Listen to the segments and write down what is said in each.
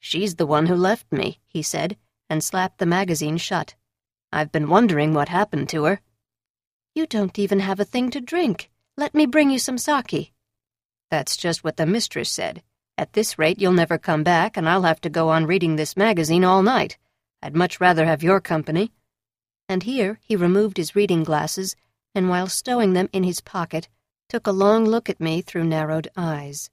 "She's the one who left me," he said, and slapped the magazine shut. "I've been wondering what happened to her." "You don't even have a thing to drink. Let me bring you some sake." "That's just what the mistress said. At this rate, you'll never come back, and I'll have to go on reading this magazine all night. I'd much rather have your company." And here he removed his reading glasses, and while stowing them in his pocket, took a long look at me through narrowed eyes.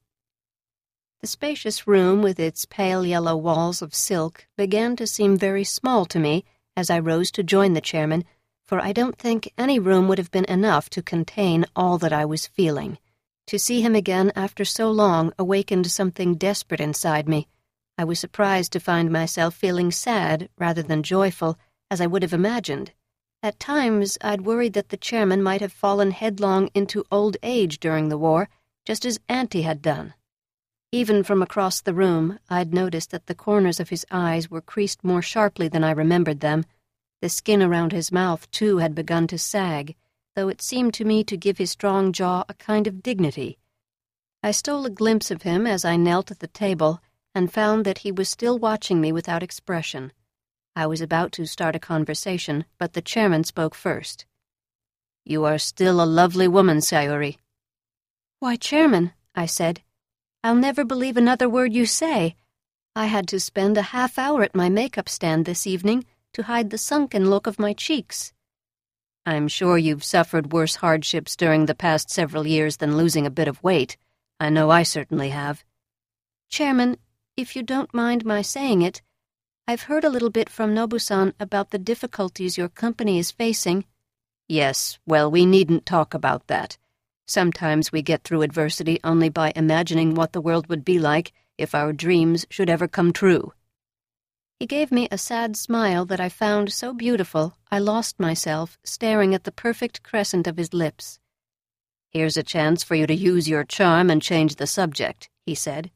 The spacious room with its pale yellow walls of silk began to seem very small to me as I rose to join the chairman, for I don't think any room would have been enough to contain all that I was feeling. To see him again after so long awakened something desperate inside me. I was surprised to find myself feeling sad rather than joyful, as I would have imagined. At times I'd worried that the chairman might have fallen headlong into old age during the war, just as Auntie had done. Even from across the room, I'd noticed that the corners of his eyes were creased more sharply than I remembered them. The skin around his mouth, too, had begun to sag, though it seemed to me to give his strong jaw a kind of dignity. I stole a glimpse of him as I knelt at the table and found that he was still watching me without expression. I was about to start a conversation, but the chairman spoke first. "You are still a lovely woman, Sayuri." "Why, Chairman," I said, "I'll never believe another word you say. I had to spend a half hour at my makeup stand this evening to hide the sunken look of my cheeks." "I'm sure you've suffered worse hardships during the past several years than losing a bit of weight. I know I certainly have." "Chairman, if you don't mind my saying it, I've heard a little bit from Nobu-san about the difficulties your company is facing." "Yes, well, we needn't talk about that. Sometimes we get through adversity only by imagining what the world would be like if our dreams should ever come true." He gave me a sad smile that I found so beautiful I lost myself staring at the perfect crescent of his lips. "Here's a chance for you to use your charm and change the subject," he said.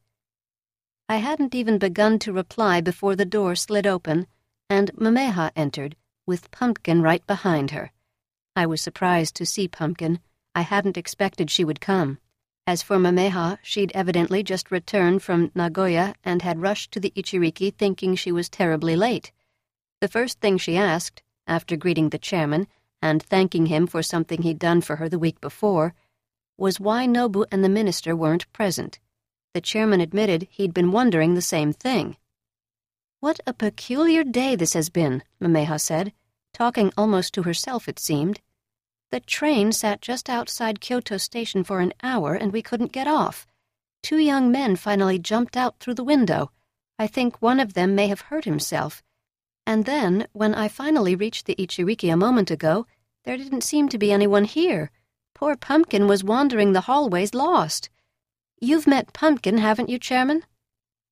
I hadn't even begun to reply before the door slid open, and Mameha entered, with Pumpkin right behind her. I was surprised to see Pumpkin. I hadn't expected she would come. As for Mameha, she'd evidently just returned from Nagoya and had rushed to the Ichiriki thinking she was terribly late. The first thing she asked, after greeting the chairman and thanking him for something he'd done for her the week before, was why Nobu and the minister weren't present. The chairman admitted he'd been wondering the same thing. "What a peculiar day this has been," Mameha said, talking almost to herself, it seemed. "The train sat just outside Kyoto Station for an hour and we couldn't get off. 2 young men finally jumped out through the window. I think one of them may have hurt himself. And then, when I finally reached the Ichiriki a moment ago, there didn't seem to be anyone here. Poor Pumpkin was wandering the hallways lost. You've met Pumpkin, haven't you, Chairman?"